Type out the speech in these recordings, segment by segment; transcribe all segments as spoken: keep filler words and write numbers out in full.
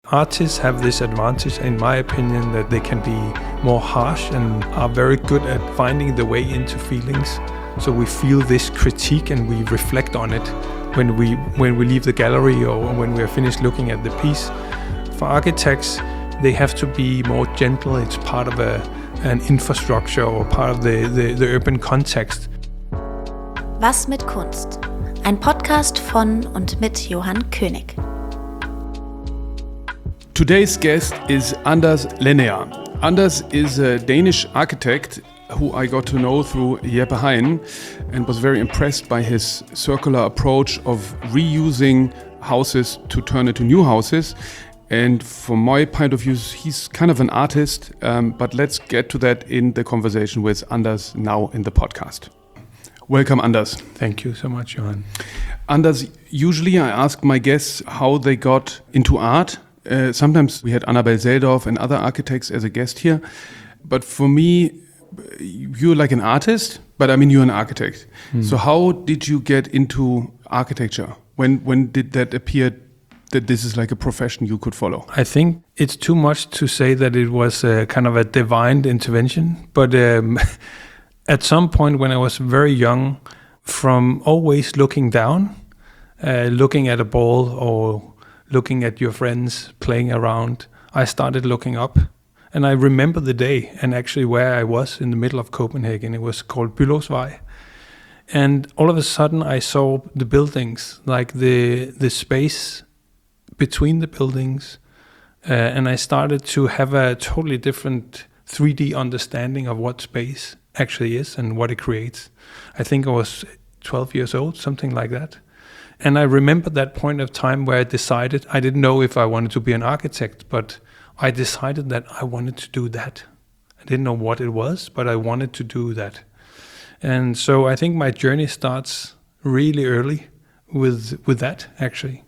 Artists have this advantage, in my opinion, that they can be more harsh and are very good at finding the way into feelings. So we feel this critique and we reflect on it when we when we leave the gallery or when we are finished looking at the piece. For architects, they have to be more gentle. It's part of a, an infrastructure or part of the, the, the urban context. Was mit Kunst? Ein Podcast von und mit Johann König. Today's guest is Anders Lenneaar. Anders is a Danish architect who I got to know through Jeppe Hein and was very impressed by his circular approach of reusing houses to turn into new houses. And from my point of view, he's kind of an artist, um, but let's get to that in the conversation with Anders now in the podcast. Welcome, Anders. Thank you so much, Johann. Anders, usually I ask my guests how they got into art. Uh, sometimes we had Annabel Seldorf and other architects as a guest here. But for me, you're like an artist, but I mean, you're an architect. Mm. So how did you get into architecture? When when did that appear that this is like a profession you could follow? I think it's too much to say that it was a kind of a divine intervention. But um, at some point when I was very young, from always looking down, uh, looking at a ball or looking at your friends playing around, I started looking up. And I remember the day and actually where I was in the middle of Copenhagen. It was called Bülowsvej. And all of a sudden I saw the buildings, like the the space between the buildings. Uh, and I started to have a totally different three D understanding of what space actually is and what it creates. I think I was twelve years old, something like that. And I remember that point of time where I decided, I didn't know if I wanted to be an architect, but I decided that I wanted to do that. I didn't know what it was, but I wanted to do that. And so I think my journey starts really early with with that, actually.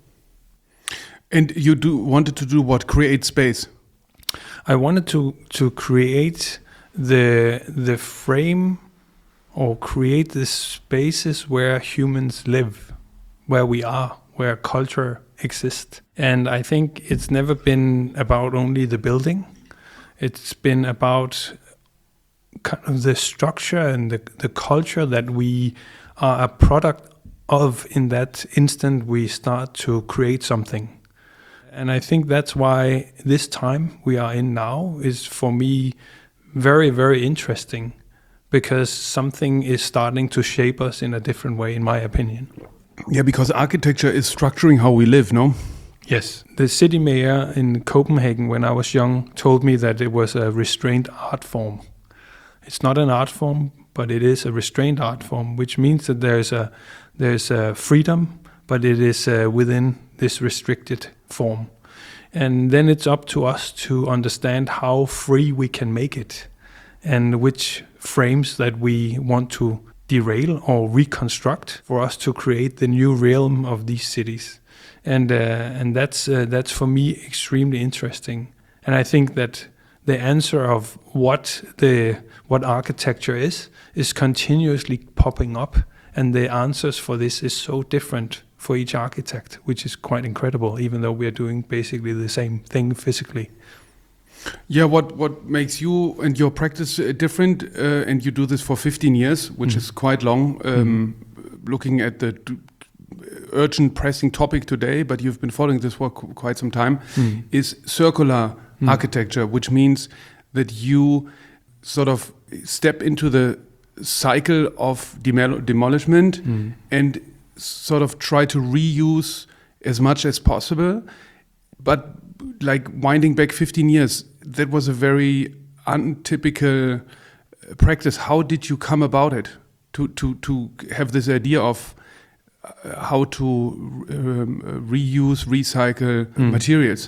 And you do wanted to do what? Create space? I wanted to to create the the frame or create the spaces where humans live, where we are, where culture exists. And I think it's never been about only the building. It's been about kind of the structure and the, the culture that we are a product of in that instant we start to create something. And I think that's why this time we are in now is for me very, very interesting, because something is starting to shape us in a different way, in my opinion. Yeah, because architecture is structuring how we live, no? Yes. The city mayor in Copenhagen, when I was young, told me that it was a restrained art form. It's not an art form, but it is a restrained art form, which means that there's a there's a freedom, but it is uh, within this restricted form. And then it's up to us to understand how free we can make it and which frames that we want to derail or reconstruct for us to create the new realm of these cities. And uh, and that's uh, that's for me extremely interesting. And I think that the answer of what the what architecture is is continuously popping up, and the answers for this is so different for each architect, which is quite incredible, even though we are doing basically the same thing physically. Yeah, what what makes you and your practice uh, different? Uh, and you do this for fifteen years, which mm. is quite long. Um, mm. Looking at the d- urgent, pressing topic today, but you've been following this for qu- quite some time, mm. is circular mm. architecture, which means that you sort of step into the cycle of demol- demolishment mm. and sort of try to reuse as much as possible. But like winding back fifteen years, that was a very untypical practice. How did you come about it to to to have this idea of uh, how to um, reuse, recycle mm. materials?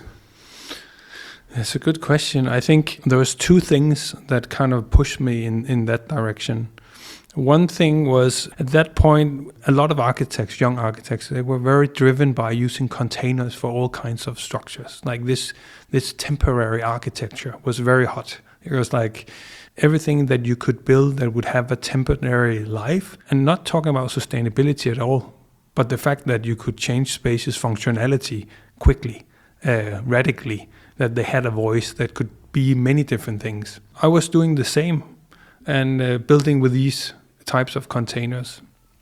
That's a good question. I think there was two things that kind of pushed me in, in that direction. One thing was, at that point, a lot of architects, young architects, they were very driven by using containers for all kinds of structures. Like this, this temporary architecture was very hot. It was like everything that you could build that would have a temporary life, and not talking about sustainability at all, but the fact that you could change spaces' functionality quickly uh, radically, that they had a voice that could be many different things. I was doing the same and uh, building with these types of containers.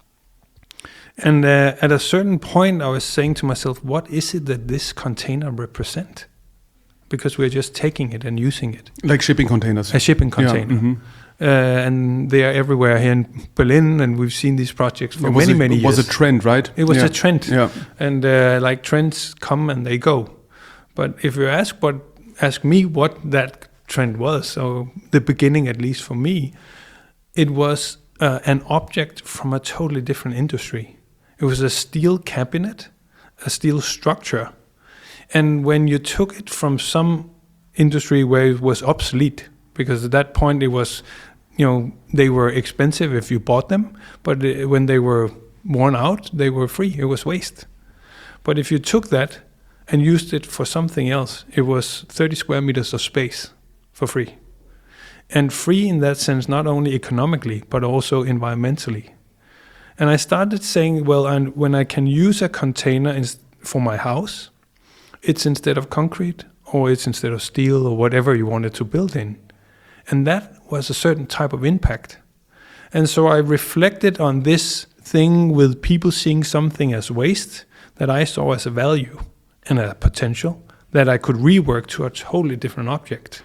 And uh, at a certain point, I was saying to myself, what is it that this container represent? Because we're just taking it and using it. Like shipping containers. A shipping container. Yeah, mm-hmm. uh, and they are everywhere here in Berlin, and we've seen these projects for many, a, many years. It was a trend, right? It was yeah. a trend. Yeah. And uh, like trends come and they go. But if you ask what, ask me what that trend was, so the beginning, at least for me, it was uh, an object from a totally different industry. It was a steel cabinet, a steel structure. And when you took it from some industry where it was obsolete, because at that point it was, you know, they were expensive if you bought them, but when they were worn out, they were free. It was waste. But if you took that and used it for something else, it was thirty square meters of space for free. And free in that sense, not only economically, but also environmentally. And I started saying, well, and when I can use a container in, for my house, it's instead of concrete, or it's instead of steel, or whatever you wanted to build in. And that was a certain type of impact. And so I reflected on this thing with people seeing something as waste that I saw as a value and a potential that I could rework to a totally different object.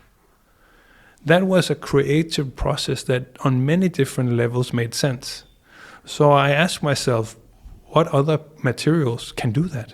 That was a creative process that on many different levels made sense. So I asked myself, what other materials can do that?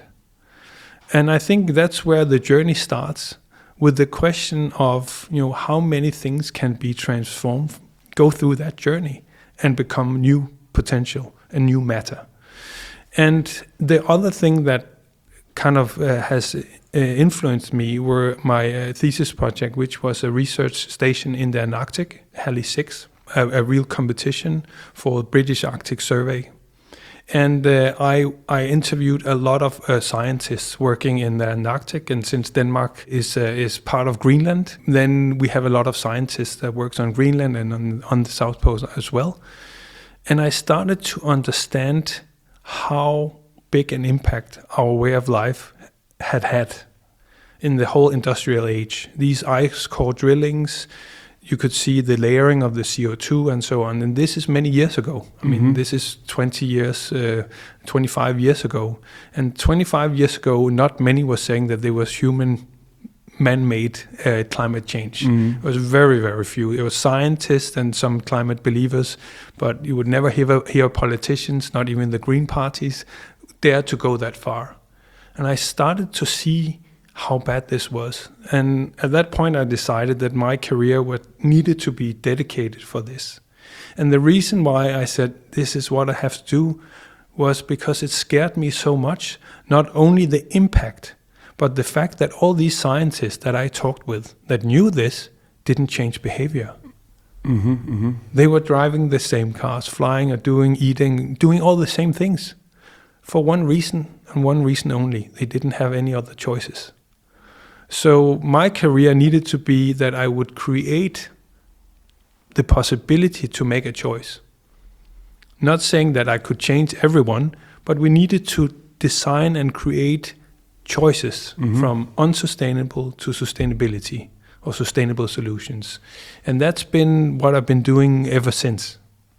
And I think that's where the journey starts, with the question of, you know, how many things can be transformed, go through that journey and become new potential and new matter. And the other thing that kind of uh, has uh, influenced me were my uh, thesis project, which was a research station in the Antarctic, Halley six, a, a real competition for the British Arctic Survey. And uh, I I interviewed a lot of uh, scientists working in the Antarctic, and since Denmark is uh, is part of Greenland, then we have a lot of scientists that works on Greenland and on, on the South Pole as well. And I started to understand how big an impact our way of life had had in the whole industrial age. These ice core drillings, you could see the layering of the C O two and so on. And this is many years ago. I mean, mm-hmm. this is twenty years, uh, twenty-five years ago. And twenty-five years ago, not many were saying that there was human man-made uh, climate change. Mm-hmm. It was very, very few. It was scientists and some climate believers, but you would never hear, hear politicians, not even the Green parties, dare to go that far. And I started to see how bad this was. And at that point, I decided that my career would, needed to be dedicated for this. And the reason why I said, this is what I have to do, was because it scared me so much, not only the impact, but the fact that all these scientists that I talked with that knew this didn't change behavior. Mm-hmm, mm-hmm. They were driving the same cars, flying or doing, eating, doing all the same things for one reason and one reason only. They didn't have any other choices. So my career needed to be that I would create the possibility to make a choice. Not saying that I could change everyone, but we needed to design and create choices mm-hmm. from unsustainable to sustainability or sustainable solutions. And that's been what I've been doing ever since.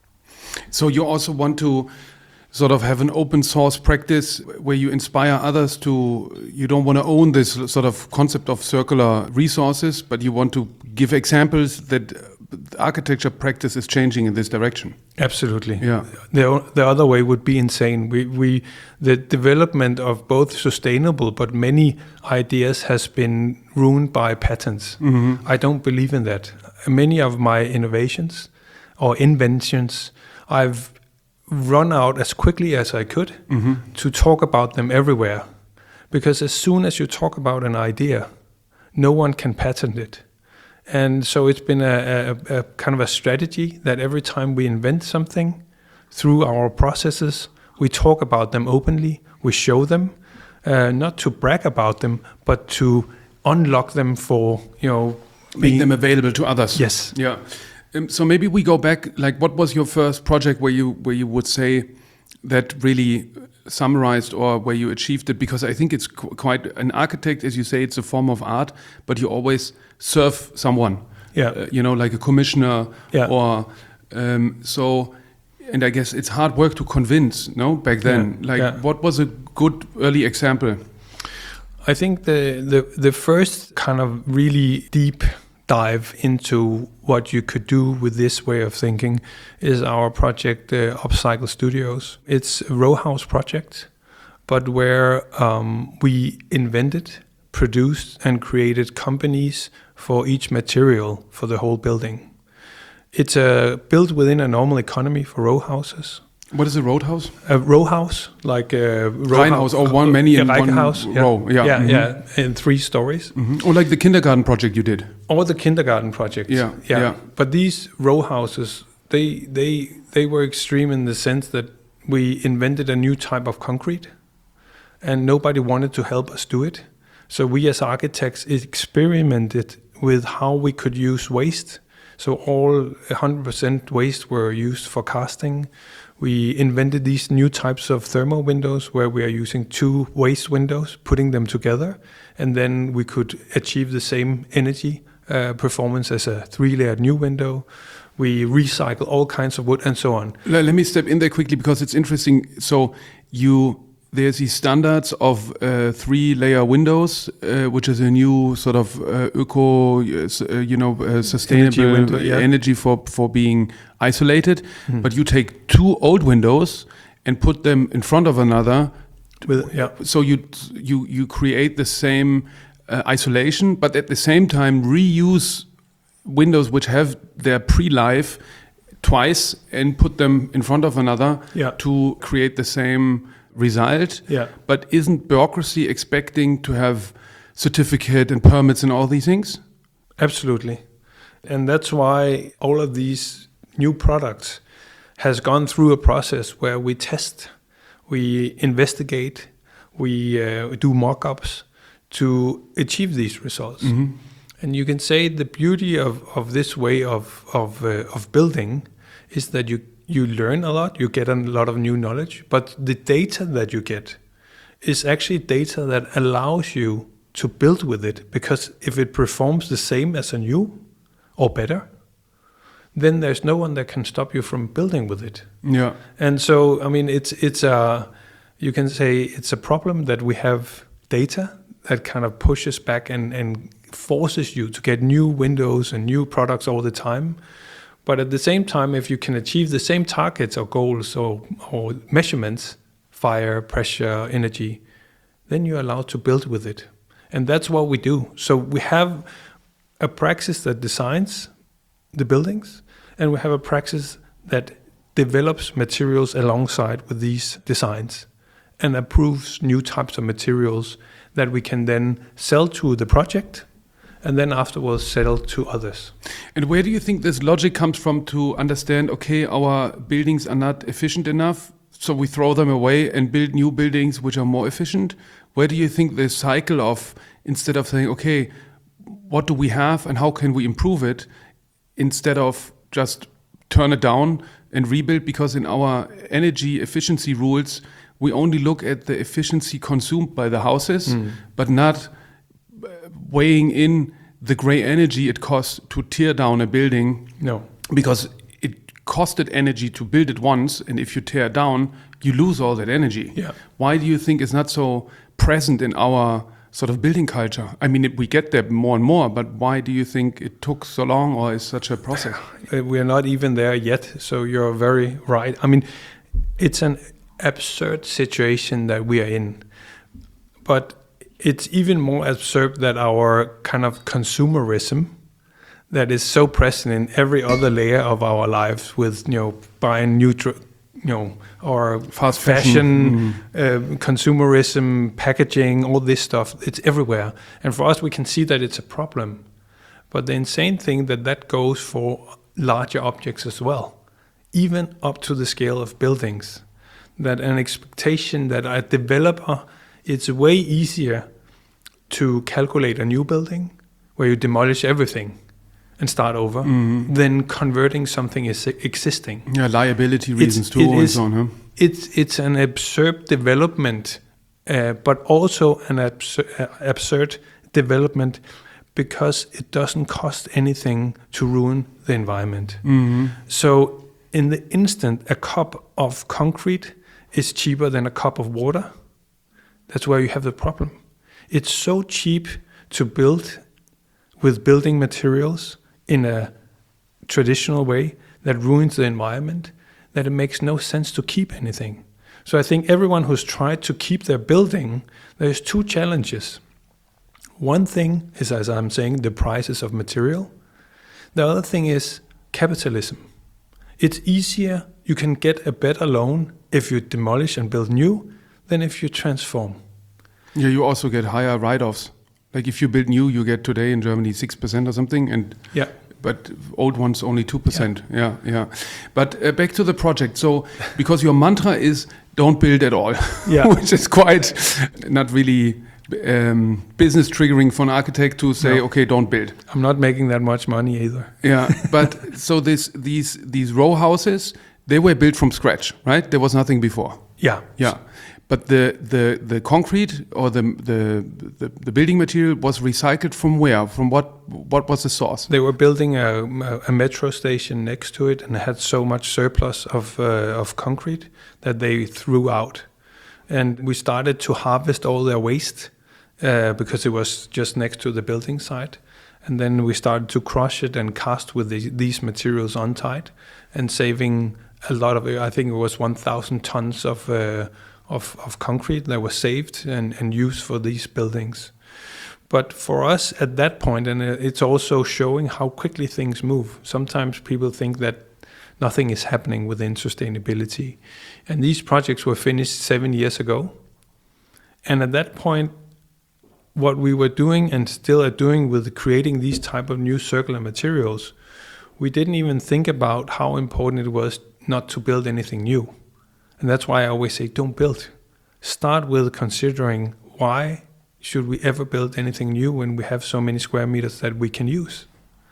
So you also want to sort of have an open source practice where you inspire others to, you don't want to own this sort of concept of circular resources, but you want to give examples that the architecture practice is changing in this direction. Absolutely. Yeah. The, the other way would be insane. We, we, the development of both sustainable but many ideas has been ruined by patents. Mm-hmm. I don't believe in that. Many of my innovations or inventions, I've run out as quickly as I could mm-hmm. to talk about them everywhere. Because as soon as you talk about an idea, no one can patent it. And so it's been a, a, a kind of a strategy that every time we invent something through our processes, we talk about them openly, we show them, uh, not to brag about them, but to unlock them for, you know, make being, them available to others. Yes. Yeah. Um, so maybe we go back, like what was your first project where you where you would say that really summarized or where you achieved it? Because I think it's qu- quite an architect, as you say, it's a form of art, but you always serve someone. Yeah. Uh, you know, like a commissioner Yeah. or um, so. And I guess it's hard work to convince. No, back then, Yeah. like Yeah. what was a good early example? I think the, the the first kind of really deep dive into what you could do with this way of thinking is our project, uh, Upcycle Studios. It's a row house project, but where um, we invented, produced, and created companies for each material for the whole building. It's uh, built within a normal economy for row houses. What is a roadhouse? A row house, like a row Reihenhaus, or one many in yeah, one house, yeah. row. Yeah, yeah, mhm. yeah, in three stories. Mhm. Or like the kindergarten project you did. Or the kindergarten project. Yeah, yeah. But these row houses, they they they were extreme in the sense that we invented a new type of concrete, and nobody wanted to help us do it. So we as architects experimented with how we could use waste. So all one hundred percent waste were used for casting. We invented these new types of thermal windows where we are using two waste windows, putting them together, and then we could achieve the same energy uh, performance as a three-layered new window. We recycle all kinds of wood and so on. Let let me step in there quickly because it's interesting. So you there's these standards of uh, three-layer windows, uh, which is a new sort of uh, eco, uh, you know, uh, sustainable Energy window, yeah. energy for for being isolated. Mhm. But you take two old windows and put them in front of another. With, yeah. So you you you create the same uh, isolation, but at the same time reuse windows which have their pre-life twice and put them in front of another Yeah. to create the same result. Yeah. But isn't bureaucracy expecting to have certificate and permits and all these things? Absolutely. And that's why all of these new products has gone through a process where we test, we investigate, we uh, do mock-ups to achieve these results. Mm-hmm. And you can say the beauty of, of this way of of, uh, of building is that you, you learn a lot, you get a lot of new knowledge, but the data that you get is actually data that allows you to build with it, because if it performs the same as a new or better, then there's no one that can stop you from building with it. Yeah. And so, I mean, it's it's a, you can say it's a problem that we have data that kind of pushes back and, and forces you to get new windows and new products all the time. But at the same time, if you can achieve the same targets or goals or, or measurements, fire, pressure, energy, then you're allowed to build with it. And that's what we do. So we have a praxis that designs the buildings, and we have a praxis that develops materials alongside with these designs and approves new types of materials that we can then sell to the project and then afterwards sell to others. And where do you think this logic comes from to understand, okay, our buildings are not efficient enough, so we throw them away and build new buildings which are more efficient? Where do you think the cycle of, instead of saying, okay, what do we have and how can we improve it, instead of just turn it down and rebuild? Because in our energy efficiency rules, we only look at the efficiency consumed by the houses, mm. but not weighing in the gray energy it costs to tear down a building. No. Because it costed energy to build it once, and if you tear down, you lose all that energy. Yeah. Why do you think it's not so present in our sort of building culture? I mean, we get there more and more, but why do you think it took so long or is such a process? We are not even there yet, so you're very right. I mean, it's an absurd situation that we are in, but it's even more absurd that our kind of consumerism that is so present in every other layer of our lives, with, you know, buying new, tr- you know, or fast fashion, fashion. Mm-hmm. uh, consumerism, packaging, all this stuff. It's everywhere. And for us, we can see that it's a problem. But the insane thing that that goes for larger objects as well, even up to the scale of buildings. That an expectation that a developer, it's way easier to calculate a new building where you demolish everything and start over Mm-hmm. than converting something is existing. Yeah, liability reasons It's- too, it and is- so on. Huh? It's it's an absurd development, uh, but also an absur- uh, absurd development because it doesn't cost anything to ruin the environment. Mm-hmm. So in the instant, a cup of concrete is cheaper than a cup of water. That's where you have the problem. It's so cheap to build with building materials in a traditional way that ruins the environment, that it makes no sense to keep anything. So I think everyone who's tried to keep their building, there's two challenges. One thing is, as I'm saying, the prices of material. The other thing is capitalism. It's easier, you can get a better loan if you demolish and build new than if you transform. Yeah, you also get higher write-offs. Like if you build new, you get today in Germany six percent or something, and Yeah. but old ones only two percent. Yeah, yeah. But uh, back to the project. So because your mantra is don't build at all, Yeah. which is quite not really um, business triggering for an architect to say, No. okay, don't build. I'm not making that much money either. Yeah, but so this these these row houses, they were built from scratch, right? There was nothing before. Yeah. Yeah, but the the the concrete or the the the, the building material was recycled from where? From what? What was the source? They were building a, a metro station next to it and had so much surplus of uh, of concrete that they threw out. And we started to harvest all their waste uh, because it was just next to the building site. And then we started to crush it and cast with the, these materials on site and saving a lot of it. I think it was one thousand tons of, uh, of, of concrete that was saved and, and used for these buildings. But for us at that point, and it's also showing how quickly things move. Sometimes people think that nothing is happening within sustainability. And these projects were finished seven years ago. And at that point, what we were doing and still are doing with creating these type of new circular materials, we didn't even think about how important it was not to build anything new. And that's why I always say, don't build. Start with considering why should we ever build anything new when we have so many square meters that we can use.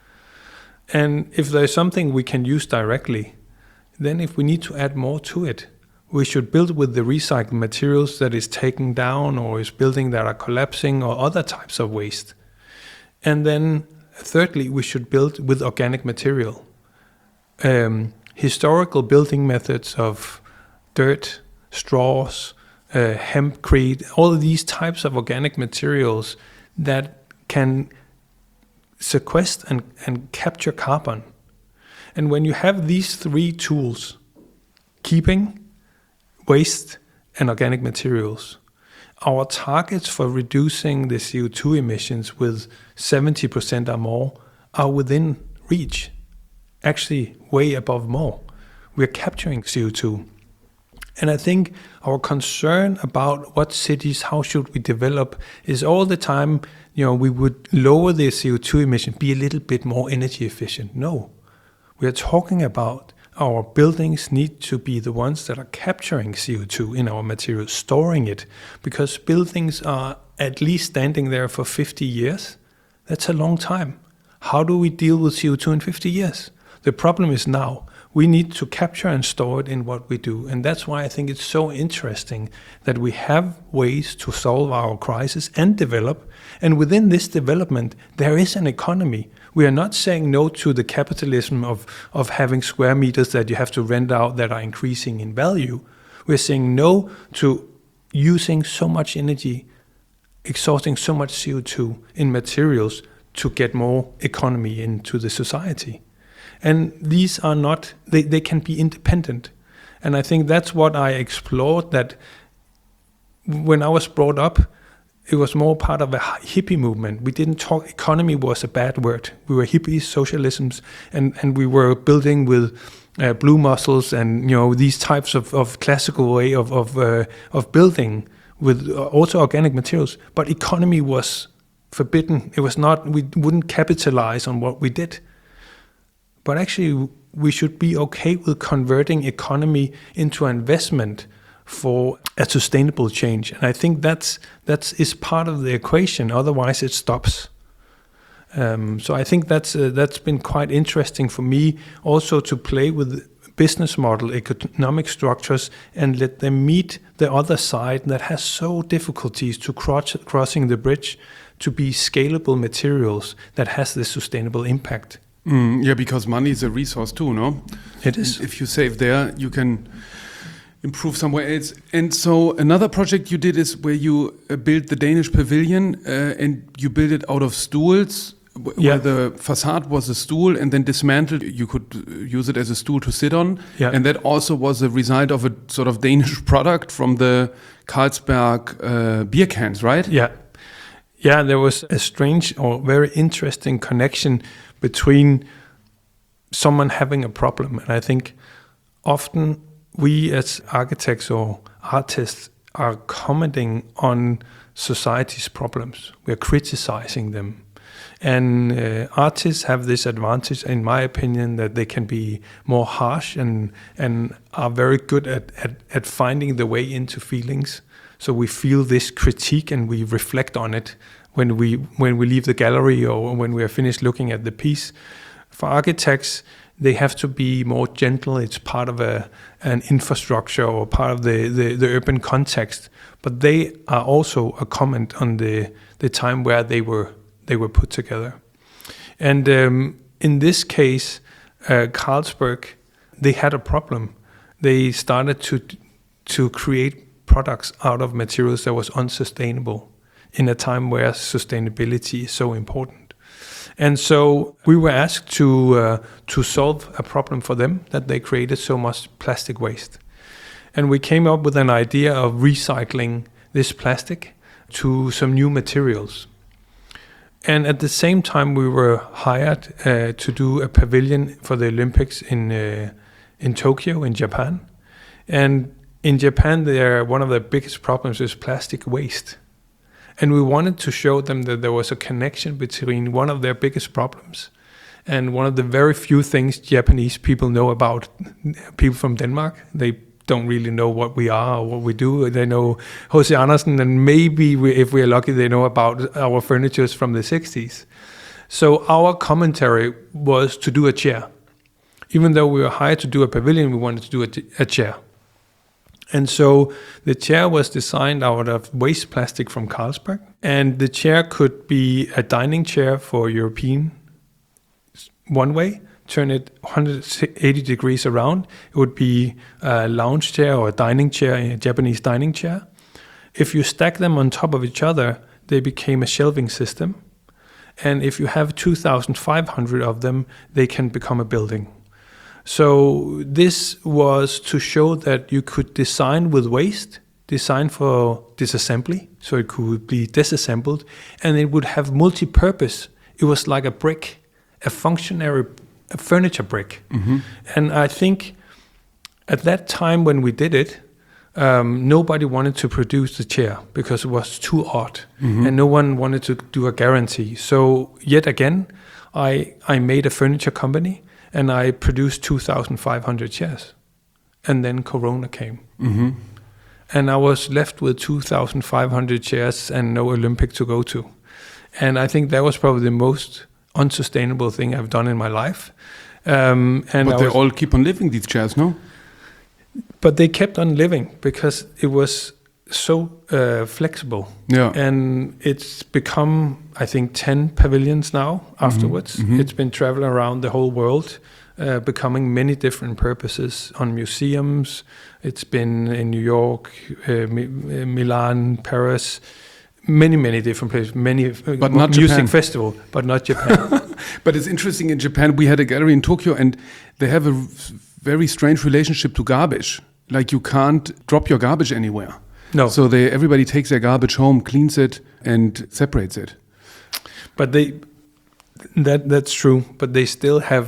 And if there's something we can use directly, then if we need to add more to it, we should build with the recycled materials that is taken down or is building that are collapsing or other types of waste. And then thirdly, we should build with organic material. Um, historical building methods of dirt, straws, uh, hempcrete, all of these types of organic materials that can sequester and, and capture carbon. And when you have these three tools, keeping, waste, and organic materials, our targets for reducing the C O two emissions with seventy percent or more are within reach, actually way above more. We're capturing C O two. And I think our concern about what cities, how should we develop, is all the time, you know, we would lower the C O two emission, be a little bit more energy efficient. No, we are talking about our buildings need to be the ones that are capturing C O two in our materials, storing it, because buildings are at least standing there for fifty years. That's a long time. How do we deal with C O two in fifty years? The problem is now. We need to capture and store it in what we do. And that's why I think it's so interesting that we have ways to solve our crisis and develop. And within this development, there is an economy. We are not saying no to the capitalism of, of having square meters that you have to rent out that are increasing in value. We're saying no to using so much energy, exhausting so much C O two in materials to get more economy into the society. And these are not, they, they can be independent. And I think that's what I explored, that when I was brought up, it was more part of a hippie movement. We didn't talk, economy was a bad word. We were hippies, socialisms, and, and we were building with uh, blue muscles and, you know, these types of, of classical way of, of, uh, of building with also organic materials. But economy was forbidden. It was not, we wouldn't capitalize on what we did. But actually, we should be okay with converting economy into investment for a sustainable change. And I think that's that's is part of the equation. Otherwise, it stops. Um, so I think that's uh, that's been quite interesting for me also to play with business model, economic structures, and let them meet the other side that has so difficulties to cross, crossing the bridge to be scalable materials that has this sustainable impact. Mm, yeah, because money is a resource too, no? It is. If you save there, you can improve somewhere else. And so another project you did is where you uh, built the Danish pavilion uh, and you built it out of stools, w- Yeah. where the facade was a stool and then dismantled. You could uh, use it as a stool to sit on. Yeah. And that also was a result of a sort of Danish product from the Carlsberg uh, beer cans, right? Yeah. Yeah, there was a strange or very interesting connection between someone having a problem. And I think often we as architects or artists are commenting on society's problems. We're criticizing them. And uh, artists have this advantage, in my opinion, that they can be more harsh and and are very good at, at, at finding the way into feelings. So we feel this critique and we reflect on it when we when we leave the gallery or when we are finished looking at the piece. For architects, they have to be more gentle. It's part of a an infrastructure or part of the, the, the urban context. But they are also a comment on the the time where they were they were put together. And um, in this case, uh, Carlsberg, they had a problem. They started to to create products out of materials that was unsustainable in a time where sustainability is so important. And so we were asked to uh, to solve a problem for them that they created so much plastic waste. And we came up with an idea of recycling this plastic to some new materials. And at the same time, we were hired uh, to do a pavilion for the Olympics in uh, in Tokyo, in Japan. And in Japan, there one of the biggest problems is plastic waste. And we wanted to show them that there was a connection between one of their biggest problems and one of the very few things Japanese people know about people from Denmark. They don't really know what we are or what we do. They know H C Andersen, and maybe we, if we're lucky, they know about our furnitures from the sixties. So our commentary was to do a chair. Even though we were hired to do a pavilion, we wanted to do a, a chair. And so the chair was designed out of waste plastic from Carlsberg. And the chair could be a dining chair for European one way, turn it one hundred eighty degrees around. It would be a lounge chair or a dining chair, a Japanese dining chair. If you stack them on top of each other, they became a shelving system. And if you have two thousand five hundred of them, they can become a building. So this was to show that you could design with waste, design for disassembly, so it could be disassembled, and it would have multi-purpose. It was like a brick, a functionary a furniture brick. Mm-hmm. And I think at that time when we did it, um, nobody wanted to produce the chair because it was too odd, mm-hmm. and no one wanted to do a guarantee. So yet again, I I made a furniture company, and I produced two thousand five hundred chairs. And then Corona came. Mm-hmm. And I was left with two thousand five hundred chairs and no Olympic to go to. And I think that was probably the most unsustainable thing I've done in my life. Um, and but I they was, all keep on living, these chairs, no? But they kept on living because it was so uh, flexible. Yeah. And it's become, I think, ten pavilions now afterwards. Mm-hmm. It's been traveling around the whole world, uh, becoming many different purposes on museums. It's been in New York, uh, Mi- Milan, Paris, many, many different places, many uh, but not music Japan. festival, but not Japan. But it's interesting, in Japan, we had a gallery in Tokyo, and they have a very strange relationship to garbage. Like, you can't drop your garbage anywhere. No. So they everybody takes their garbage home, cleans it, and separates it. But they, that that's true. But they still have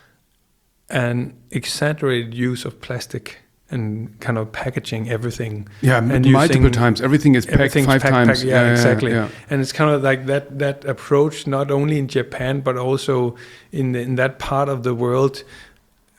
an exaggerated use of plastic and kind of packaging everything. Yeah, and multiple times. Everything is packed everything's five packed, times. packed, yeah, yeah, exactly. Yeah. And it's kind of like that that approach, not only in Japan but also in in that part of the world.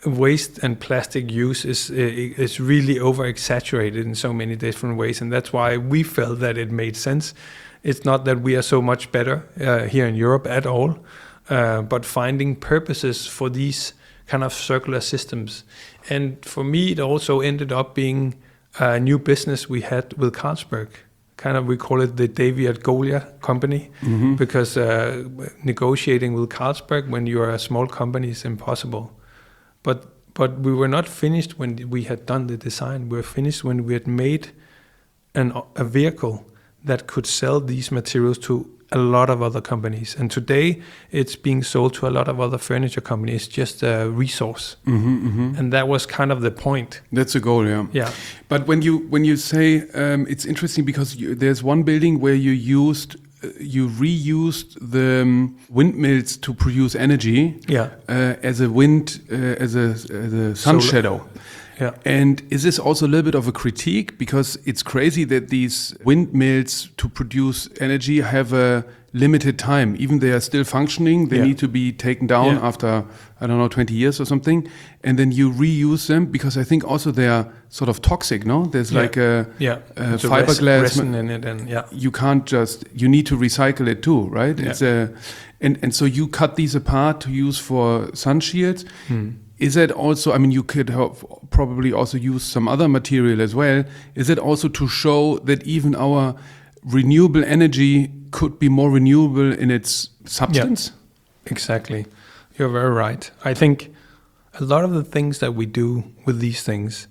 waste and plastic use is is really over exaggerated in so many different ways, and that's why we felt that it made sense. It's not that we are so much better uh, here in Europe at all, uh, but finding purposes for these kind of circular systems. And for me, it also ended up being a new business we had with Carlsberg. Kind of, we call it the Davy at Goliath company, mm-hmm. because uh, negotiating with Carlsberg when you are a small company is impossible. But but we were not finished when we had done the design. We were finished when we had made an, a vehicle that could sell these materials to a lot of other companies. And today it's being sold to a lot of other furniture companies, just a resource. Mm-hmm, mm-hmm. And that was kind of the point. That's the goal, yeah. Yeah. But when you when you say, um, it's interesting because you, there's one building where you used, uh, you reused the um, windmills to produce energy, yeah. uh, as a wind, uh, as a, as a sun Solar. shadow. Yeah. And is this also a little bit of a critique? Because it's crazy that these windmills to produce energy have a limited time. Even they are still functioning, they yeah. need to be taken down yeah. after, I don't know, twenty years or something. And then you reuse them because I think also they are sort of toxic, no? There's yeah. like a, yeah. a so fiberglass. resin in it, and yeah. You can't just, you need to recycle it too, right? Yeah. It's a, and, and so you cut these apart to use for sun shields. Hmm. Is that also, I mean, you could have probably also use some other material as well. Is it also to show that even our renewable energy could be more renewable in its substance? Yeah, exactly. You're very right. I think a lot of the things that we do with these things,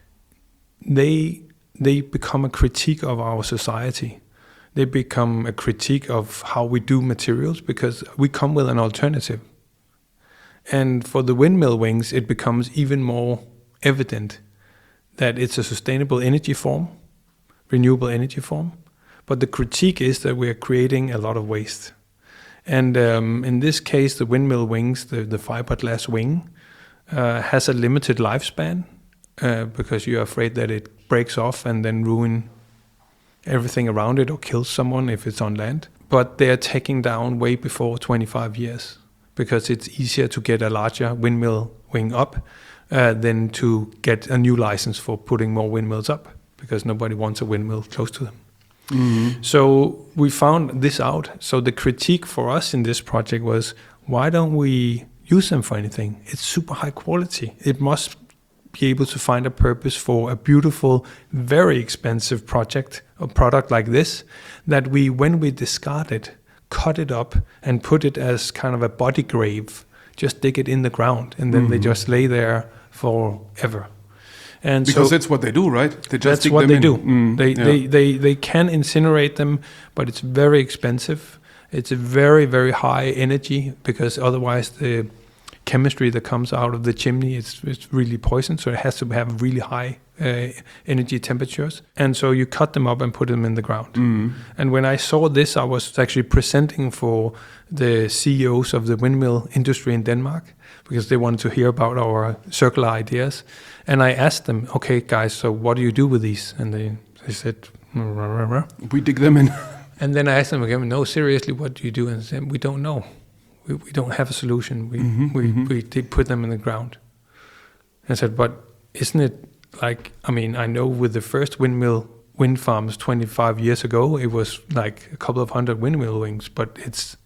they they become a critique of our society. They become a critique of how we do materials because we come with an alternative. And for the windmill wings, it becomes even more evident that it's a sustainable energy form, renewable energy form. But the critique is that we are creating a lot of waste. And um, in this case, the windmill wings, the, the fiberglass wing, uh, has a limited lifespan uh, because you're afraid that it breaks off and then ruin everything around it or kills someone if it's on land. But they're taking down way before twenty-five years. Because it's easier to get a larger windmill wing up uh, than to get a new license for putting more windmills up, because nobody wants a windmill close to them. Mm-hmm. So we found this out. So the critique for us in this project was, why don't we use them for anything? It's super high quality. It must be able to find a purpose for a beautiful, very expensive project or product like this, that we, when we discard it, cut it up and put it as kind of a body grave, just dig it in the ground, and then mm-hmm. they just lay there forever. And because so that's what they do, right? They just that's dig what them they in. do. Mm, they, yeah. they they they can incinerate them, but it's very expensive. It's a very very high energy because otherwise the chemistry that comes out of the chimney is it's really poison. So it has to have really high uh, energy temperatures, and so you cut them up and put them in the ground. Mm. And when I saw this, I was actually presenting for the C E Os of the windmill industry in Denmark because they wanted to hear about our circular ideas. And I asked them, okay, guys, so what do you do with these? And they, they said, rah, rah, rah. We dig them in. And then I asked them again, no, seriously, what do you do? And they said, we don't know. We, we don't have a solution. We, mm-hmm, we, mm-hmm. we did put them in the ground. And I said, but isn't it like, I mean, I know with the first windmill wind farms twenty-five years ago, it was like a couple of hundred windmill wings, but it's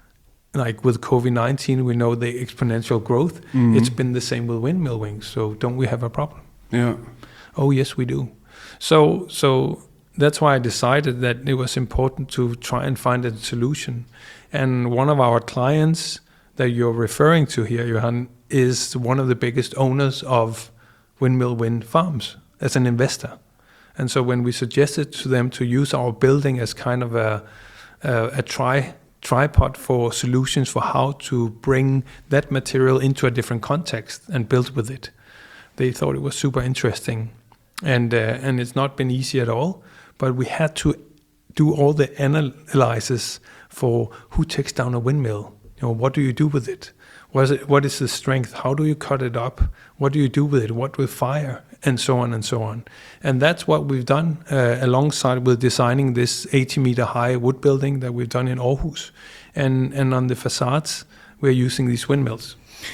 like with COVID nineteen, we know the exponential growth. Mm-hmm. It's been the same with windmill wings. So don't we have a problem? Yeah. Oh, yes, we do. So, so that's why I decided that it was important to try and find a solution. And one of our clients that you're referring to here, Johan, is one of the biggest owners of windmill wind farms as an investor. And so when we suggested to them to use our building as kind of a, a, a tri tripod for solutions for how to bring that material into a different context and build with it, they thought it was super interesting. And uh, and it's not been easy at all, but we had to do all the analysis for who takes down a windmill. You know, what do you do with it? What is it? What is the strength? How do you cut it up? What do you do with it? What with fire? And so on and so on. And that's what we've done uh, alongside with designing this eighty meter high wood building that we've done in Aarhus. And, and on the facades, we're using these windmills.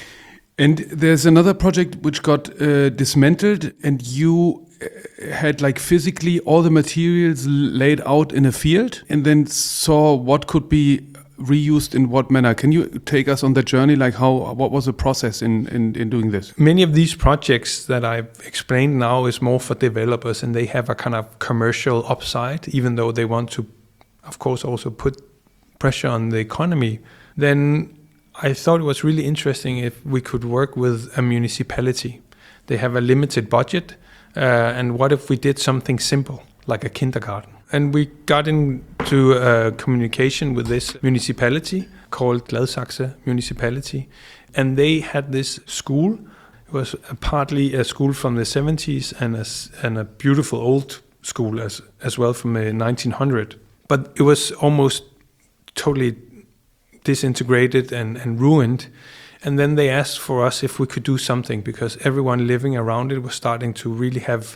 And there's another project which got uh, dismantled, and you uh, had like physically all the materials laid out in a field and then saw what could be reused in what manner. Can you take us on that journey? Like how, what was the process in, in, in doing this? Many of these projects that I've explained now is more for developers, and they have a kind of commercial upside, even though they want to, of course, also put pressure on the economy. Then I thought it was really interesting if we could work with a municipality. They have a limited budget, uh, and what if we did something simple, like a kindergarten? And we got into uh, communication with this municipality called Gladsaxe Municipality. And they had this school. It was a partly a school from the seventies and a, and a beautiful old school as, as well from the nineteen hundred. But it was almost totally disintegrated and, and ruined. And then they asked for us if we could do something, because everyone living around it was starting to really have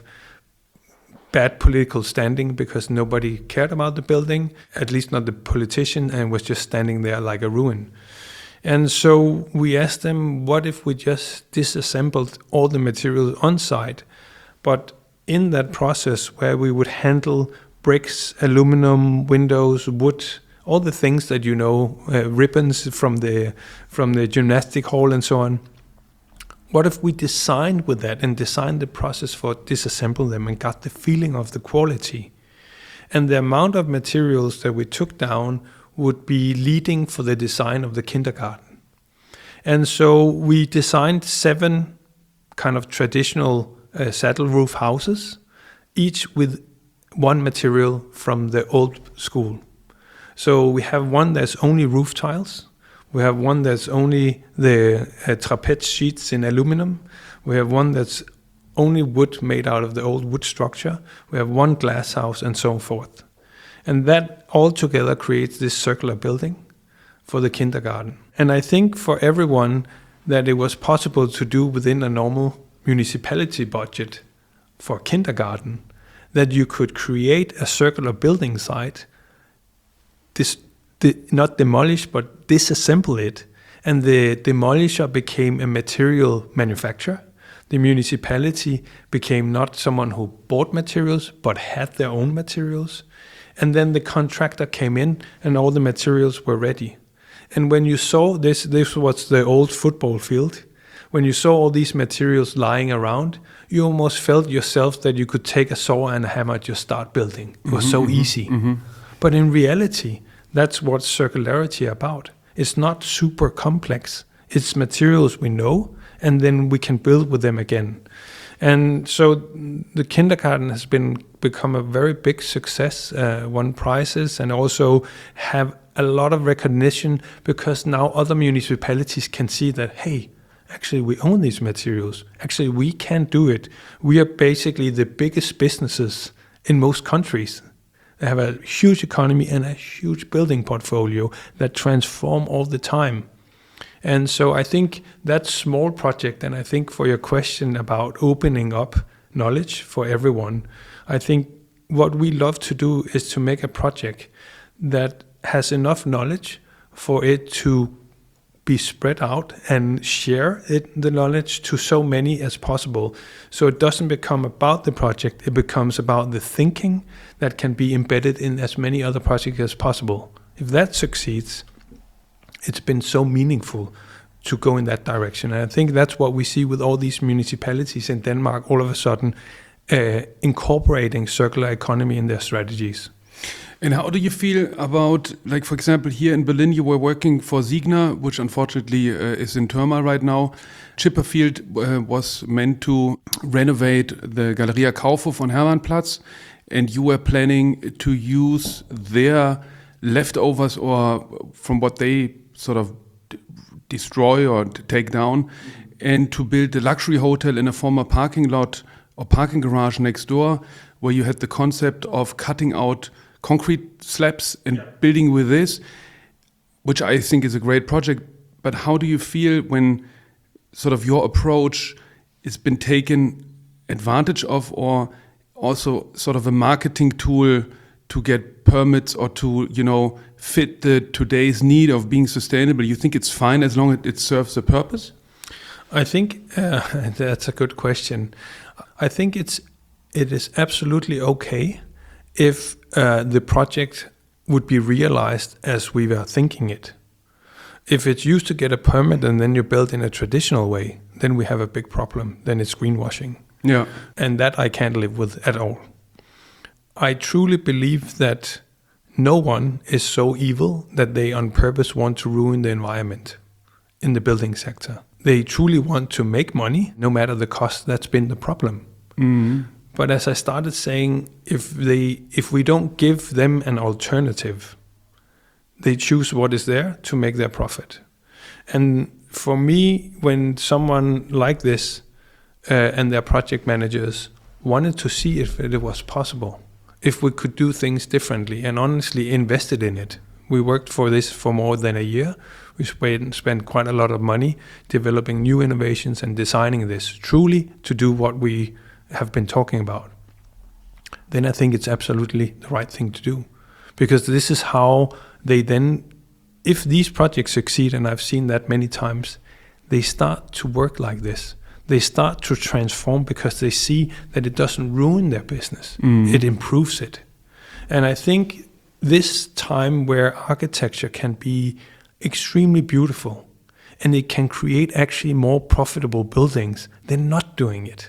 bad political standing, because nobody cared about the building, at least not the politician, and was just standing there like a ruin. And so we asked them, what if we just disassembled all the material on site, but in that process where we would handle bricks, aluminum, windows, wood, all the things that you know, uh, ribbons from the from the gymnastic hall and so on. What if we designed with that and designed the process for disassemble them and got the feeling of the quality? And the amount of materials that we took down would be leading for the design of the kindergarten. And so we designed seven kind of traditional uh, saddle roof houses, each with one material from the old school. So we have one that's only roof tiles. We have one that's only the uh, trapeze sheets in aluminum. We have one that's only wood made out of the old wood structure. We have one glass house and so forth. And that all together creates this circular building for the kindergarten. And I think for everyone that it was possible to do within a normal municipality budget for kindergarten, that you could create a circular building site, this The, not demolish, but disassemble it. And the demolisher became a material manufacturer. The municipality became not someone who bought materials, but had their own materials. And then the contractor came in and all the materials were ready. And when you saw this, this was the old football field. When you saw all these materials lying around, you almost felt yourself that you could take a saw and a hammer and just start building. It was mm-hmm, so mm-hmm, easy. Mm-hmm. But in reality, that's what circularity about. It's not super complex. It's materials we know, and then we can build with them again. And so the kindergarten has been become a very big success, uh, won prizes, and also have a lot of recognition, because now other municipalities can see that, hey, actually we own these materials. Actually we can do it. We are basically the biggest businesses in most countries. They have a huge economy and a huge building portfolio that transform all the time. And so I think that small project, and I think for your question about opening up knowledge for everyone, I think what we love to do is to make a project that has enough knowledge for it to be spread out and share it, the knowledge to so many as possible. So it doesn't become about the project, it becomes about the thinking that can be embedded in as many other projects as possible. If that succeeds, it's been so meaningful to go in that direction. And I think that's what we see with all these municipalities in Denmark, all of a sudden uh, incorporating circular economy in their strategies. And how do you feel about, like, for example, here in Berlin, you were working for Signa, which unfortunately uh, is in turmoil right now. Chipperfield uh, was meant to renovate the Galeria Kaufhof on Hermannplatz, and you were planning to use their leftovers, or from what they sort of d- destroy or take down, and to build a luxury hotel in a former parking lot or parking garage next door, where you had the concept of cutting out concrete slabs and yeah. building with this, which I think is a great project. But how do you feel when sort of your approach has been taken advantage of, or also sort of a marketing tool to get permits or to, you know, fit the today's need of being sustainable? You think it's fine as long as it serves a purpose? I think uh, that's a good question. I think it's it is absolutely okay if uh, the project would be realized as we were thinking it. If it's used to get a permit and then you build in a traditional way, then we have a big problem. Then it's greenwashing. Yeah. And that I can't live with at all. I truly believe that no one is so evil that they on purpose want to ruin the environment in the building sector. They truly want to make money, no matter the cost. That's been the problem. Mm. But as I started saying, if they, if we don't give them an alternative, they choose what is there to make their profit. And for me, when someone like this uh, and their project managers wanted to see if it was possible, if we could do things differently, and honestly invested in it. We worked for this for more than a year. We spent, spent quite a lot of money developing new innovations and designing this truly to do what we have been talking about. Then I think it's absolutely the right thing to do. Because this is how they then, if these projects succeed, and I've seen that many times, they start to work like this. They start to transform because they see that it doesn't ruin their business. Mm. It improves it. And I think this time where architecture can be extremely beautiful and it can create actually more profitable buildings than not doing it,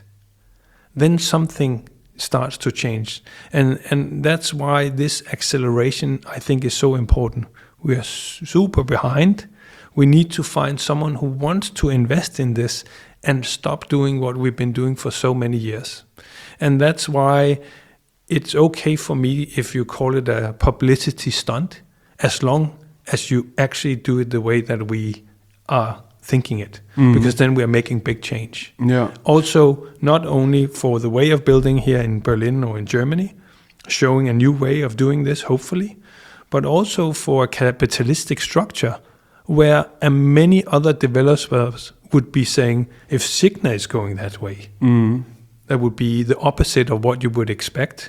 then something starts to change. And and that's why this acceleration, I think, is so important. We are super behind. We need to find someone who wants to invest in this and stop doing what we've been doing for so many years. And that's why it's okay for me if you call it a publicity stunt, as long as you actually do it the way that we are thinking it, mm. because then we are making big change. Yeah. Also, not only for the way of building here in Berlin or in Germany, showing a new way of doing this, hopefully, but also for a capitalistic structure where uh, many other developers would be saying, if Signa is going that way, mm. that would be the opposite of what you would expect,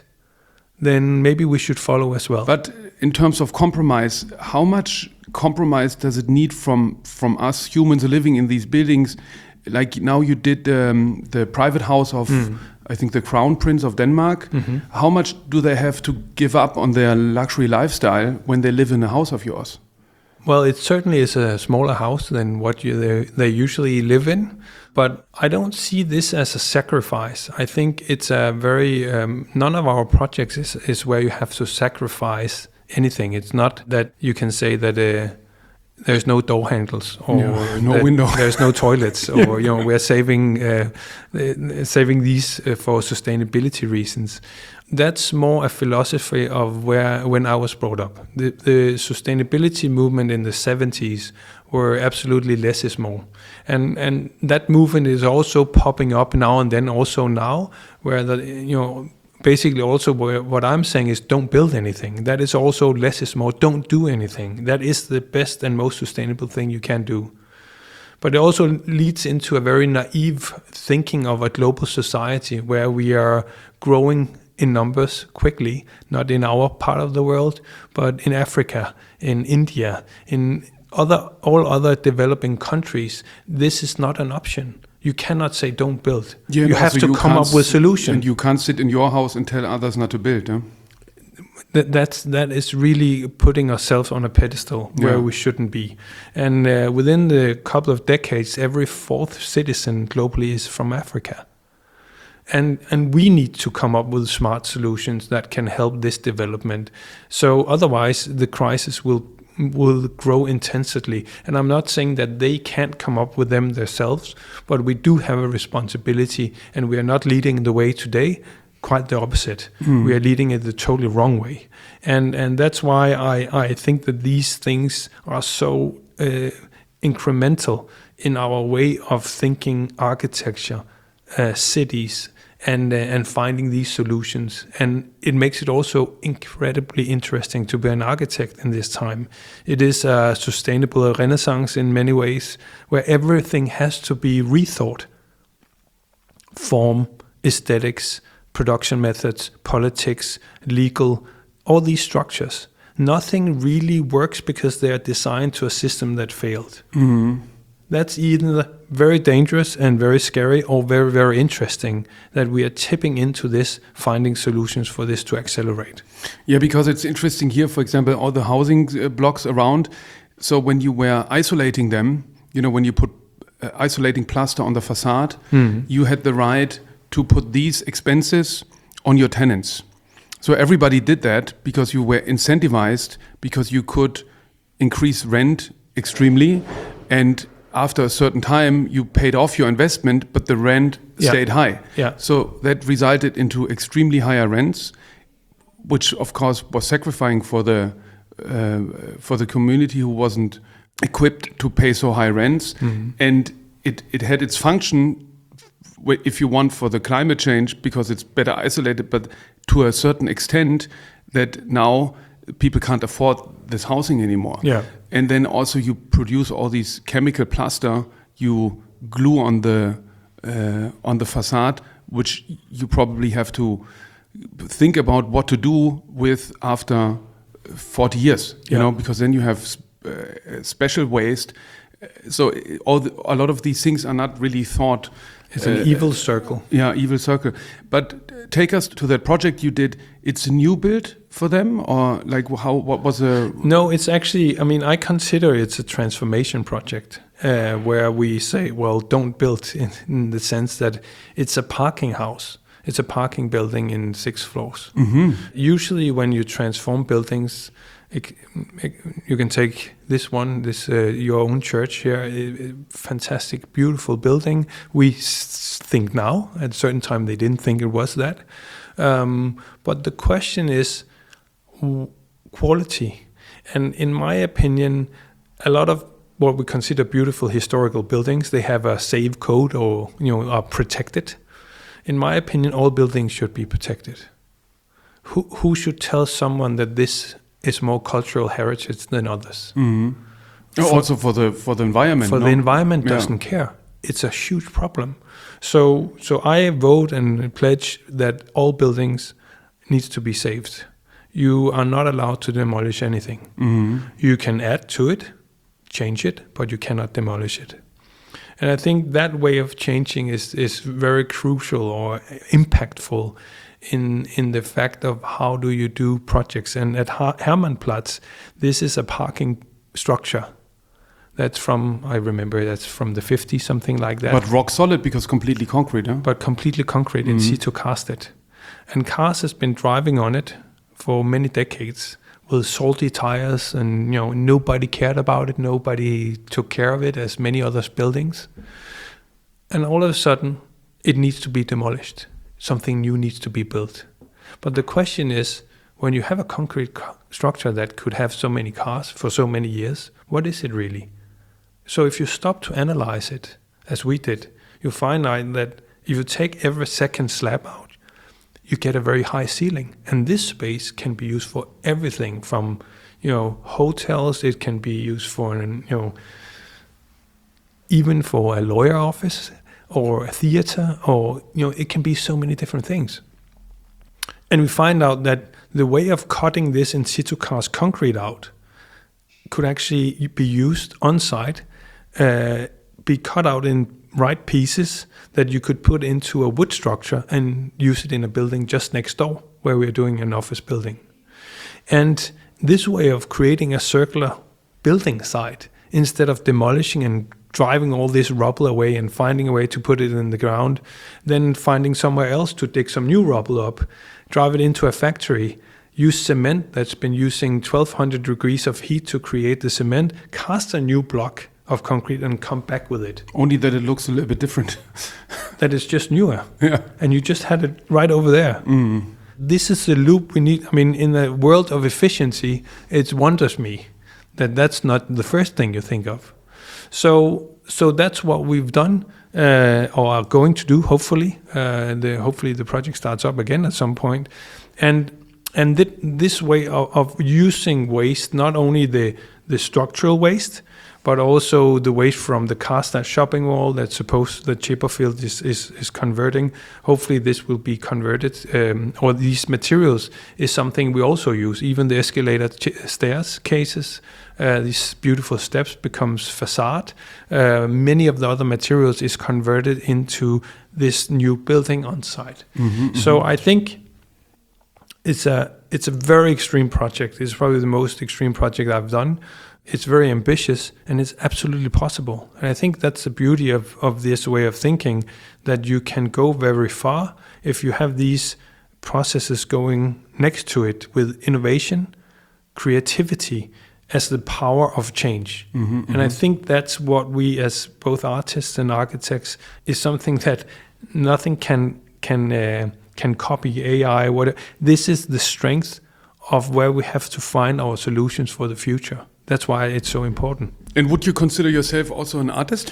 then maybe we should follow as well. But in terms of compromise, how much compromise does it need from from us humans living in these buildings? Like now you did um, the private house of, mm. I think, the Crown Prince of Denmark. Mm-hmm. How much do they have to give up on their luxury lifestyle when they live in a house of yours? Well, it certainly is a smaller house than what you, they, they usually live in, but I don't see this as a sacrifice. I think it's a very, um, none of our projects is, is where you have to sacrifice anything. It's not that you can say that uh, there's no door handles or no, no window, there's no toilets, or yeah. you know, we're saving uh, saving these uh, for sustainability reasons. That's more a philosophy of where when I was brought up. The, the sustainability movement in the seventies were absolutely less is more, and and that movement is also popping up now and then, also now, where the you know. Basically also what I'm saying is don't build anything. That is also less is more. Don't do anything. That is the best and most sustainable thing you can do. But it also leads into a very naive thinking of a global society where we are growing in numbers quickly, not in our part of the world, but in Africa, in India, in other all other developing countries. This is not an option. You cannot say don't build. Yeah, you have to you come up with solutions. And you can't sit in your house and tell others not to build. Huh? That that's that is really putting ourselves on a pedestal where yeah. we shouldn't be. And uh, within the couple of decades, every fourth citizen globally is from Africa. And and we need to come up with smart solutions that can help this development. So otherwise, the crisis will will grow intensely. And I'm not saying that they can't come up with them themselves, but we do have a responsibility, and we are not leading the way today. Quite the opposite. Mm. We are leading it the totally wrong way. And and that's why I, I think that these things are so uh, incremental in our way of thinking architecture, uh, cities, and uh, and finding these solutions. And it makes it also incredibly interesting to be an architect in this time. It is a sustainable renaissance in many ways, where everything has to be rethought. Form, aesthetics, production methods, politics, legal, all these structures. Nothing really works because they are designed to a system that failed. Mm-hmm. That's either very dangerous and very scary, or very, very interesting that we are tipping into this, finding solutions for this to accelerate. Yeah, because it's interesting here, for example, all the housing uh, blocks around. So when you were isolating them, you know, when you put uh, isolating plaster on the facade, mm-hmm. you had the right to put these expenses on your tenants. So everybody did that because you were incentivized, because you could increase rent extremely, and after a certain time you paid off your investment, but the rent yeah. stayed high. Yeah. So that resulted into extremely higher rents, which of course was sacrificing for the uh, for the community who wasn't equipped to pay so high rents. Mm-hmm. And it, it had its function, if you want, for the climate change, because it's better isolated, but to a certain extent that now people can't afford this housing anymore. Yeah. And then also you produce all these chemical plaster you glue on the uh, on the facade, which you probably have to think about what to do with after forty years, you yeah. know, because then you have uh, special waste. So all the, a lot of these things are not really thought. It's an uh, evil circle. Yeah, evil circle. But take us to that project you did. It's a new build for them, or like how? What was a? No, it's actually. I mean, I consider it's a transformation project uh, where we say, well, don't build in, in the sense that it's a parking house. It's a parking building in six floors. Mm-hmm. Usually, when you transform buildings, it, it, you can take this one, this uh, your own church here, a, a fantastic, beautiful building. We s- think now, at a certain time, they didn't think it was that. Um, but the question is w- quality. And in my opinion, a lot of what we consider beautiful historical buildings, they have a save code, or you know, are protected. In my opinion, all buildings should be protected. Who who should tell someone that this is more cultural heritage than others? Mm-hmm. For, also for the for the environment. For no? the environment yeah. doesn't care. It's a huge problem. So so I vote and pledge that all buildings needs to be saved. You are not allowed to demolish anything. Mm-hmm. You can add to it, change it, but you cannot demolish it. And I think that way of changing is is very crucial or impactful in in the fact of how do you do projects. And at Hermannplatz, this is a parking structure that's from, I remember, that's from the fifties, something like that. But rock solid because completely concrete, huh? But completely concrete mm-hmm. in situ casted. And cars has been driving on it for many decades with salty tires, and you know nobody cared about it, nobody took care of it as many other buildings. And all of a sudden, it needs to be demolished. Something new needs to be built. But the question is, when you have a concrete co- structure that could have so many cars for so many years, what is it really? So if you stop to analyze it, as we did, you find out that if you take every second slab out, you get a very high ceiling. And this space can be used for everything from, you know, hotels. It can be used for, you know, even for a lawyer office or a theater, or, you know, it can be so many different things. And we find out that the way of cutting this in situ cast concrete out could actually be used on site, uh, be cut out in right pieces that you could put into a wood structure and use it in a building just next door where we're doing an office building. And this way of creating a circular building site, instead of demolishing and driving all this rubble away and finding a way to put it in the ground, then finding somewhere else to dig some new rubble up, drive it into a factory, use cement that's been using twelve hundred degrees of heat to create the cement, cast a new block of concrete and come back with it. Only that it looks a little bit different. That is just newer. Yeah. And you just had it right over there. Mm. This is the loop we need. I mean, in the world of efficiency, it wonders me that that's not the first thing you think of. So so that's what we've done, uh, or are going to do, hopefully. Uh, the, hopefully the project starts up again at some point. And and th- this way of, of using waste, not only the, the structural waste, but also the waste from the Karstadt shopping mall that supposed that Chipperfield is, is, is converting. Hopefully this will be converted, um, or these materials is something we also use. Even the escalator ch- stairs cases, uh, these beautiful steps becomes facade. Uh, many of the other materials is converted into this new building on site. Mm-hmm, so mm-hmm. I think it's a it's a very extreme project. It's probably the most extreme project I've done. It's very ambitious and it's absolutely possible. And I think that's the beauty of, of this way of thinking, that you can go very far if you have these processes going next to it with innovation, creativity as the power of change. Mm-hmm, and mm-hmm. I think that's what we as both artists and architects is something that nothing can can uh, can copy, A I, whatever. This is the strength of where we have to find our solutions for the future. That's why it's so important. And would you consider yourself also an artist?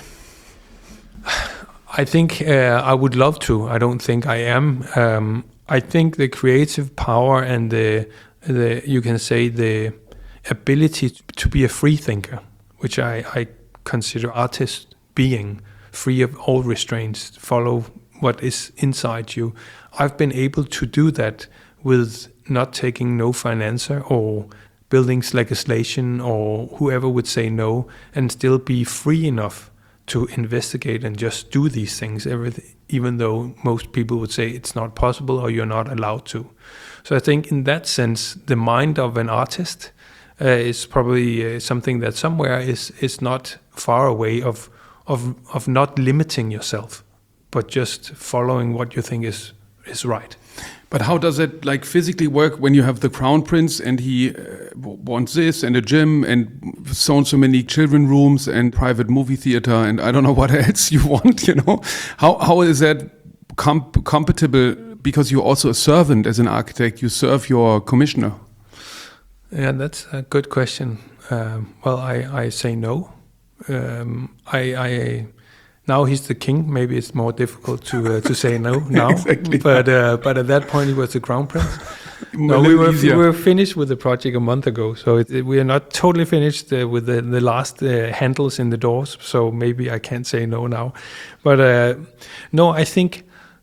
I think uh, I would love to. I don't think I am. Um, I think the creative power and the, the you can say the ability to be a free thinker, which I, I consider artists being, free of all restraints, follow what is inside you. I've been able to do that with not taking no financier or buildings legislation or whoever would say no, and still be free enough to investigate and just do these things, everything, even though most people would say it's not possible or you're not allowed to. So I think in that sense, the mind of an artist uh, is probably uh, something that somewhere is is not far away of of of not limiting yourself, but just following what you think is is right. But how does it like physically work when you have the Crown Prince and he uh, wants this and a gym and so and so many children rooms and private movie theater and I don't know what else you want, you know? How how is that comp- compatible? Because you're also a servant as an architect, you serve your commissioner. Yeah, that's a good question. Um, well, I, I say no. Um, I... I Now he's the king. Maybe it's more difficult to uh, to say no now. Exactly. But uh, but at that point he was the crown prince. No, we were we were finished with the project a month ago, so it, it, we are not totally finished uh, with the the last uh, handles in the doors. So maybe I can't say no now. But uh, no, I think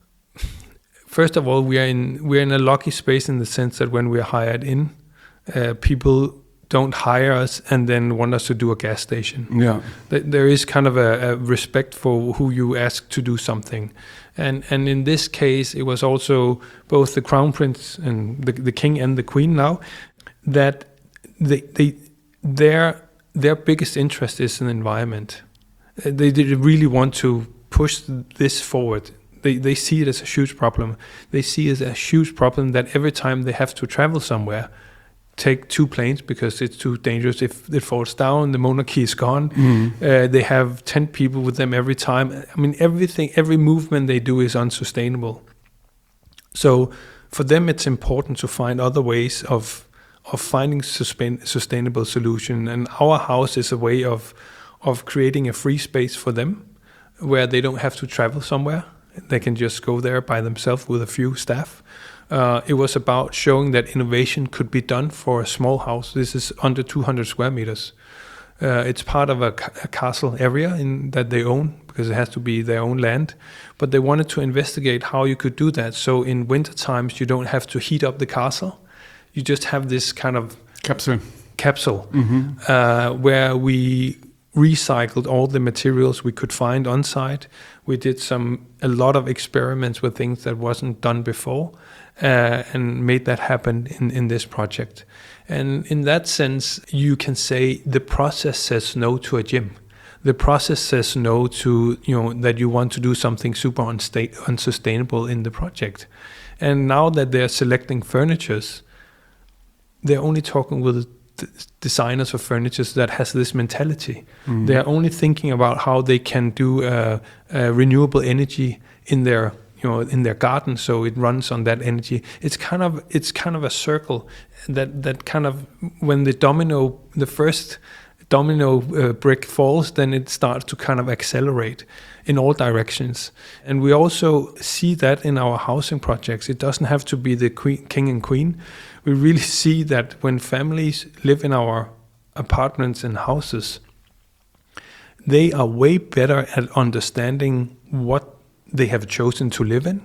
first of all we are in we are in a lucky space in the sense that when we are hired in, uh, people don't hire us and then want us to do a gas station. Yeah, there is kind of a, a respect for who you ask to do something, and and in this case, it was also both the crown prince and the, the king and the queen now that they they their their biggest interest is in the environment. They did really want to push this forward. They they see it as a huge problem. They see it as a huge problem that every time they have to travel somewhere, take two planes because it's too dangerous. If it falls down, the monarchy is gone. Mm. Uh, they have ten people with them every time. I mean, everything, every movement they do is unsustainable. So for them, it's important to find other ways of of finding sustain, sustainable solution. And our house is a way of of creating a free space for them, where they don't have to travel somewhere. They can just go there by themselves with a few staff. Uh, it was about showing that innovation could be done for a small house. This is under two hundred square meters. Uh, it's part of a, ca- a castle area in, that they own because it has to be their own land. But they wanted to investigate how you could do that. So in winter times, you don't have to heat up the castle. You just have this kind of capsule, capsule mm-hmm. uh, where we recycled all the materials we could find on site. We did some a lot of experiments with things that wasn't done before. Uh, and made that happen in, in this project. And in that sense, you can say the process says no to a gym. The process says no to, you know, that you want to do something super unsta- unsustainable in the project. And now that they're selecting furnitures, they're only talking with d- designers of furnitures that has this mentality. Mm-hmm. They're only thinking about how they can do uh, uh, renewable energy in their you know, in their garden, so it runs on that energy. It's kind of it's kind of a circle that that kind of when the domino, the first domino uh, brick falls, then it starts to kind of accelerate in all directions. And we also see that in our housing projects. It doesn't have to be the queen, king and queen. We really see that when families live in our apartments and houses, they are way better at understanding what they have chosen to live in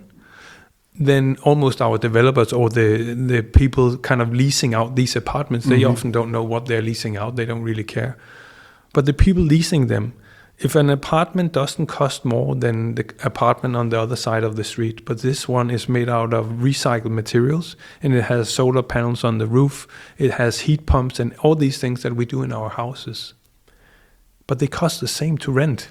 than almost our developers or the the people kind of leasing out these apartments. They mm-hmm. often don't know what they're leasing out. They don't really care. But the people leasing them, if an apartment doesn't cost more than the apartment on the other side of the street, but this one is made out of recycled materials and it has solar panels on the roof, it has heat pumps and all these things that we do in our houses, but they cost the same to rent.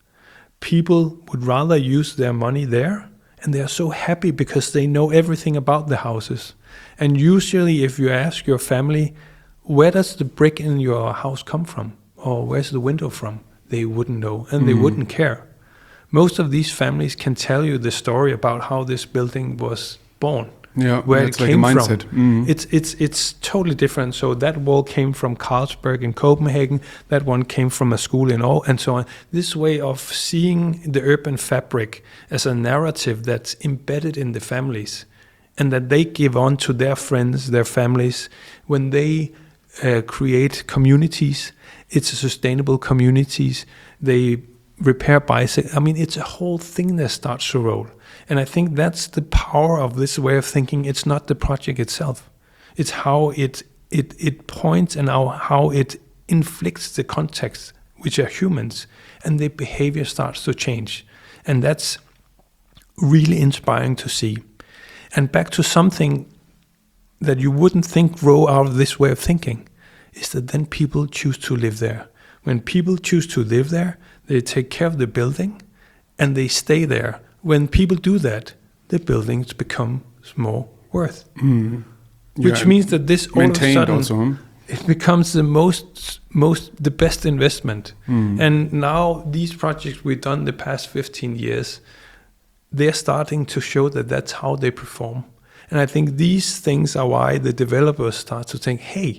People would rather use their money there, and they are so happy because they know everything about the houses. And usually if you ask your family, where does the brick in your house come from? Or where's the window from? They wouldn't know, and mm. they wouldn't care. Most of these families can tell you the story about how this building was born, yeah, where it like came a mindset. from. Mm. It's it's it's totally different. So that wall came from Carlsberg in Copenhagen. That one came from a school in Aarhus, and so on. This way of seeing the urban fabric as a narrative that's embedded in the families, and that they give on to their friends, their families, when they uh, create communities. It's a sustainable communities. They repair bicycles. I mean, it's a whole thing that starts to roll. And I think that's the power of this way of thinking. It's not the project itself. It's how it it it points and how, how it inflicts the context, which are humans, and their behavior starts to change. And that's really inspiring to see. And back to something that you wouldn't think grow out of this way of thinking, is that then people choose to live there. When people choose to live there, they take care of the building and they stay there. When people do that, the buildings become more worth. Mm. Which yeah, means that this all of a sudden, also, huh? It becomes the most, most the best investment. Mm. And now these projects we've done the past fifteen years, they're starting to show that that's how they perform. And I think these things are why the developers start to think, hey,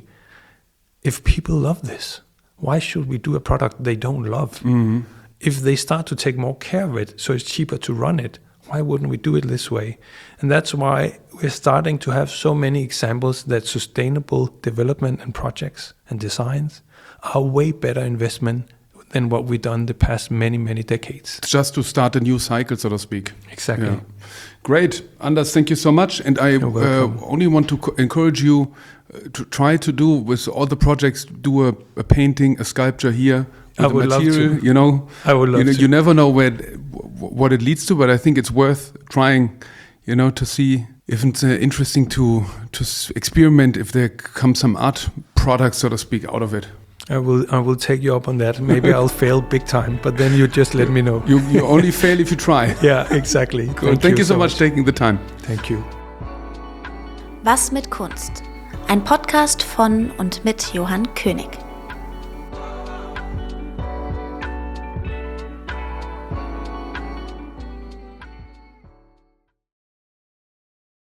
if people love this, why should we do a product they don't love? Mm-hmm. If they start to take more care of it, so it's cheaper to run it, why wouldn't we do it this way? And that's why we're starting to have so many examples that sustainable development and projects and designs are way better investment than what we've done the past many, many decades. Just to start a new cycle, so to speak. Exactly. Yeah. Great. Anders, thank you so much. And I uh, only want to co- encourage you to try to do with all the projects, do a, a painting, a sculpture here with I would the material, love to. you know. I would love you know, to. You never know where what it leads to, but I think it's worth trying, you know, to see if it's uh, interesting to to experiment if there comes some art products, so to speak, out of it. I will I will take you up on that. Maybe I'll fail big time, but then you just let me know. You you only fail if you try. Yeah, exactly. Cool. Thank, Thank you so much for taking the time. Thank you. Was mit Kunst? Ein Podcast von und mit Johann König.